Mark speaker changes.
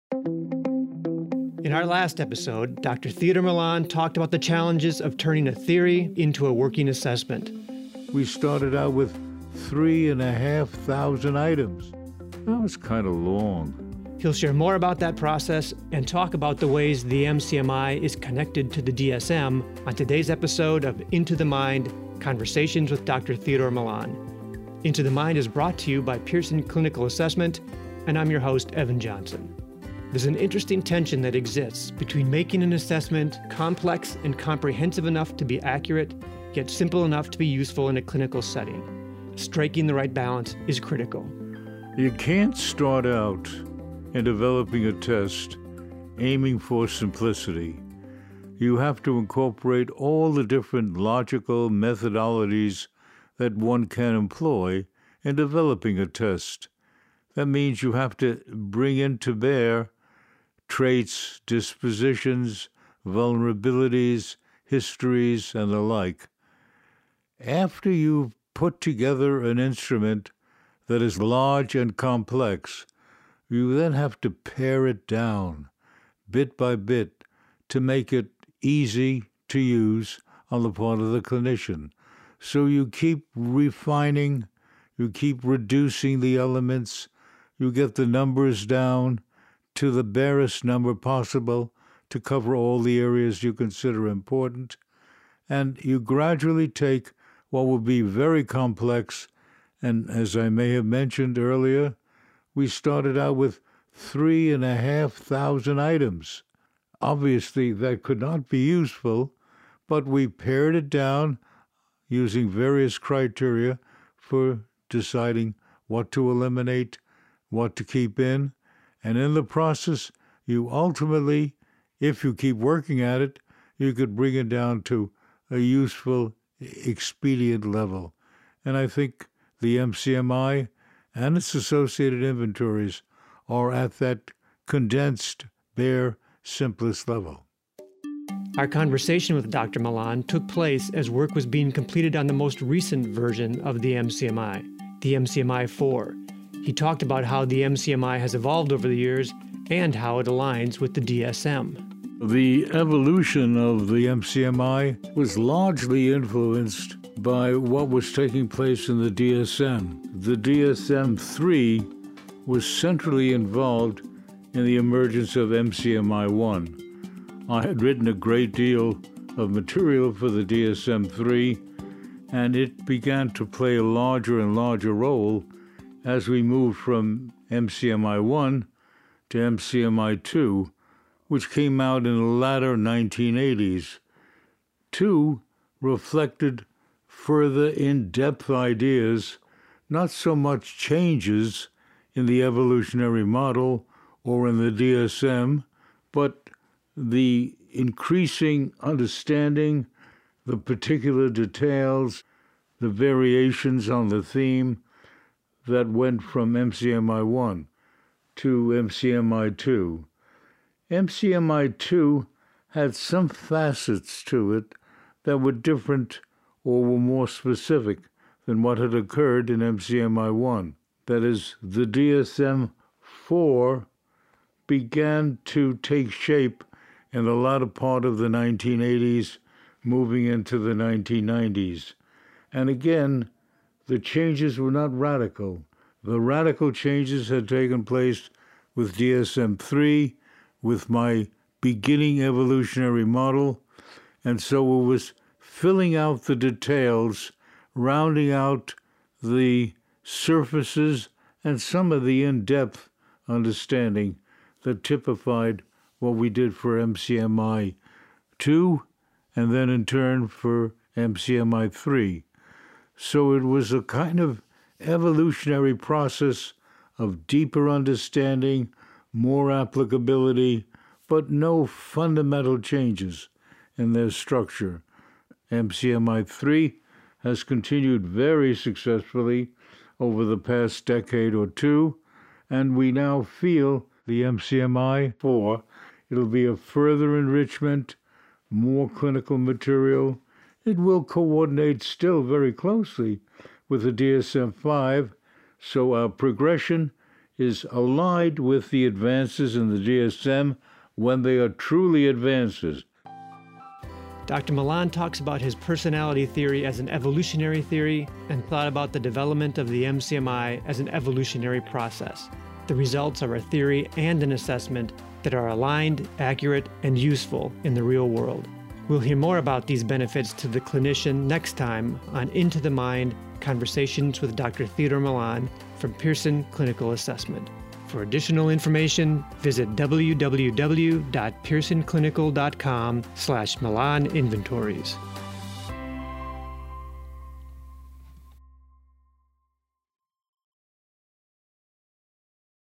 Speaker 1: In our last episode, Dr. Theodore Milan talked about the challenges of turning a theory into a working assessment.
Speaker 2: We started out with 3,500 items. That was kind of long.
Speaker 1: He'll share more about that process and talk about the ways the MCMI is connected to the DSM on today's episode of Into the Mind, Conversations with Dr. Theodore Milan. Into the Mind is brought to you by Pearson Clinical Assessment, and I'm your host, Evan Johnson. There's an interesting tension that exists between making an assessment complex and comprehensive enough to be accurate, yet simple enough to be useful in a clinical setting. Striking the right balance is critical.
Speaker 2: You can't start out in developing a test aiming for simplicity. You have to incorporate all the different logical methodologies that one can employ in developing a test. That means you have to bring into bear traits, dispositions, vulnerabilities, histories, and the like. After you've put together an instrument that is large and complex, you then have to pare it down, bit by bit, to make it easy to use on the part of the clinician. So you keep refining, you keep reducing the elements, you get the numbers down to the barest number possible to cover all the areas you consider important, and you gradually take what will be very complex, and as I may have mentioned earlier, we started out with 3,500 items. Obviously, that could not be useful, but we pared it down using various criteria for deciding what to eliminate, what to keep in, and in the process, you ultimately, if you keep working at it, you could bring it down to a useful, expedient level. And I think the MCMI and its associated inventories are at that condensed, bare, simplest level.
Speaker 1: Our conversation with Dr. Milan took place as work was being completed on the most recent version of the MCMI, the MCMI-4. He talked about how the MCMI has evolved over the years and how it aligns with the DSM.
Speaker 2: The evolution of the MCMI was largely influenced by what was taking place in the DSM. The DSM-3 was centrally involved in the emergence of MCMI-1. I had written a great deal of material for the DSM-3, and it began to play a larger and larger role as we moved from MCMI-1 to MCMI-2, which came out in the latter 1980s. 2 reflected further in-depth ideas, not so much changes in the evolutionary model or in the DSM, but the increasing understanding, the particular details, the variations on the theme that went from MCMI-1 to MCMI-2. MCMI-2 had some facets to it that were different or were more specific than what had occurred in MCMI-1. That is, the DSM-4 began to take shape in the latter part of the 1980s, moving into the 1990s. And again, the changes were not radical. The radical changes had taken place with DSM-3, with my beginning evolutionary model, and so it was filling out the details, rounding out the surfaces and some of the in-depth understanding that typified what we did for MCMI-2 and then in turn for MCMI-3. So it was a kind of evolutionary process of deeper understanding, more applicability, but no fundamental changes in their structure. MCMI-3 has continued very successfully over the past decade or two, and we now feel the MCMI-4, it'll be a further enrichment, more clinical material. It will coordinate still very closely with the DSM-5, so our progression is allied with the advances in the DSM when they are truly advances.
Speaker 1: Dr. Milan talks about his personality theory as an evolutionary theory and thought about the development of the MCMI as an evolutionary process. The results are a theory and an assessment that are aligned, accurate, and useful in the real world. We'll hear more about these benefits to the clinician next time on Into the Mind, Conversations with Dr. Theodore Milan from Pearson Clinical Assessment. For additional information, visit www.pearsonclinical.com/Milan Inventories.